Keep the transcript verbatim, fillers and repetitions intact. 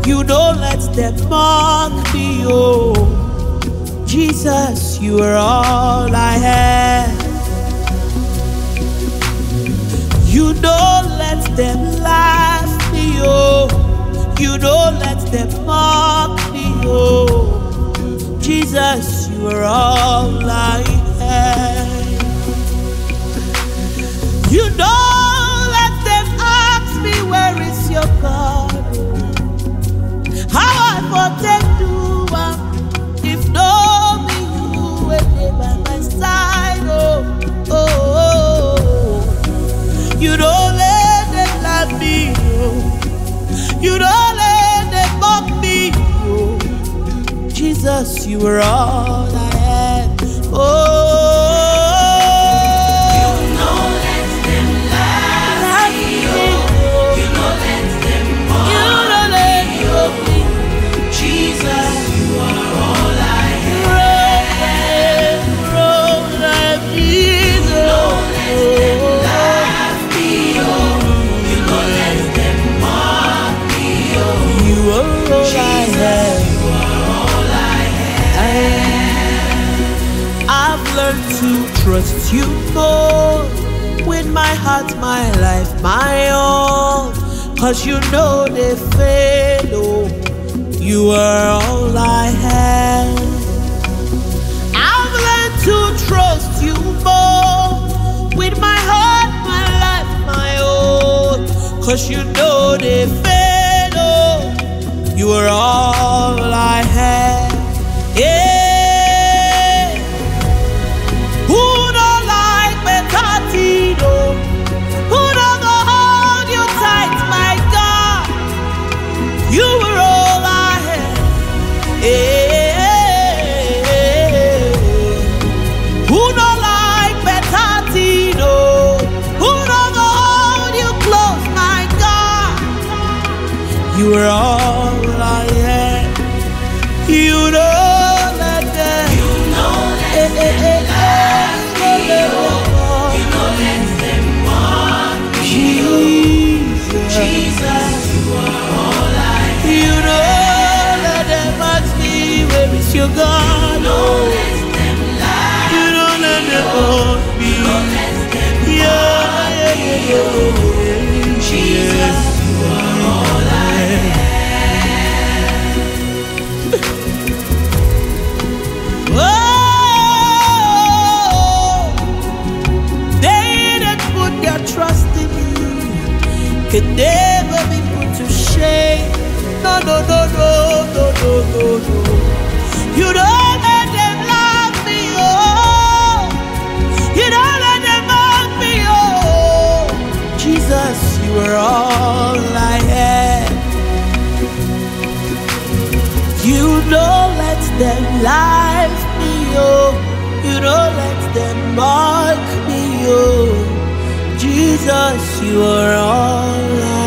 You don't let them mock me, oh. Jesus, you are all I have. You don't let them laugh me, oh. You don't let them mock me, oh. Jesus, you are all I have. You don't let them ask me, where is your God? How I protect you if no me you were there by my side, oh, oh, oh. You don't let them laugh me, oh. You don't let them mock me, oh. Jesus, you are all I had, oh. To trust you more with my heart, my life, my all, cause you know they fail, oh. You are all I have. I've learned to trust you more with my heart, my life, my all, cause you know they fail, oh. You are all I have, yeah. You are all I have. You don't let them. You don't let them laugh me, oh. You don't let them mock me, Jesus. Jesus, you are all I have. You don't let them ask me, where is your God? You don't let them laugh. You don't let them mock me. You don't let them mock me, oh. Jesus, you are all I have. Trust in you can never be put to shame. No, no, no, no, no, no, no, no. You don't let them love me, oh. You don't let them mock me, oh. Jesus, you are all I have. You don't let them laugh me, oh. You don't let them mock me, oh. Jesus, you are all I